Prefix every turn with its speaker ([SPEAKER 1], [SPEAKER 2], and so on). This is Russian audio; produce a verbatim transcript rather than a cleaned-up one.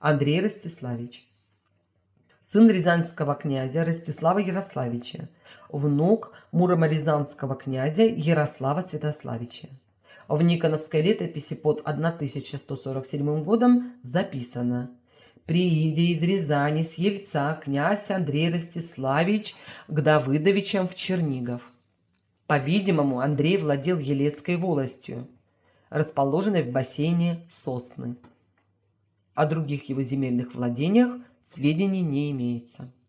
[SPEAKER 1] Андрей Ростиславич. Сын рязанского князя Ростислава Ярославича, внук муромо-рязанского князя Ярослава Святославича. В Никоновской летописи под тысяча сто сорок седьмым годом записано: «Приидя из Рязани с Ельца князь Андрей Ростиславич к Давыдовичам в Чернигов». По-видимому, Андрей владел Елецкой волостью, расположенной в бассейне Сосны. О других его земельных владениях сведений не имеется.